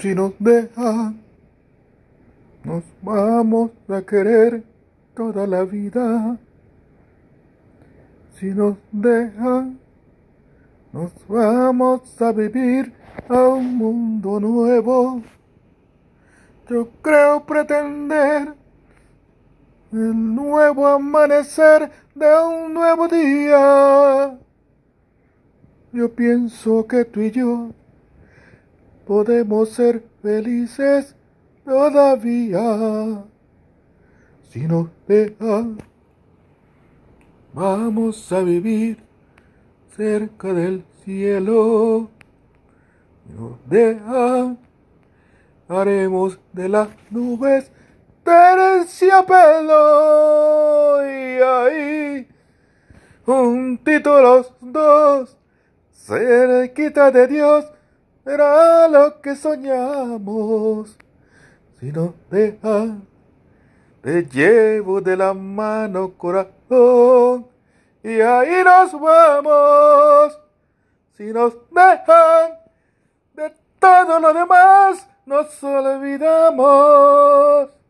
Si nos dejan, nos vamos a querer toda la vida. Si nos dejan, nos vamos a vivir a un mundo nuevo. Yo creo pretender el nuevo amanecer de un nuevo día. Yo pienso que tú y yo podemos ser felices todavía. Si nos dejan, vamos a vivir cerca del cielo. Si nos dejan, haremos de las nubes terciopelo. Y ahí, juntitos los dos, cerquita de Dios, será lo que soñamos. Si nos dejan, te llevo de la mano, corazón, y ahí nos vamos. Si nos dejan, de todo lo demás nos olvidamos.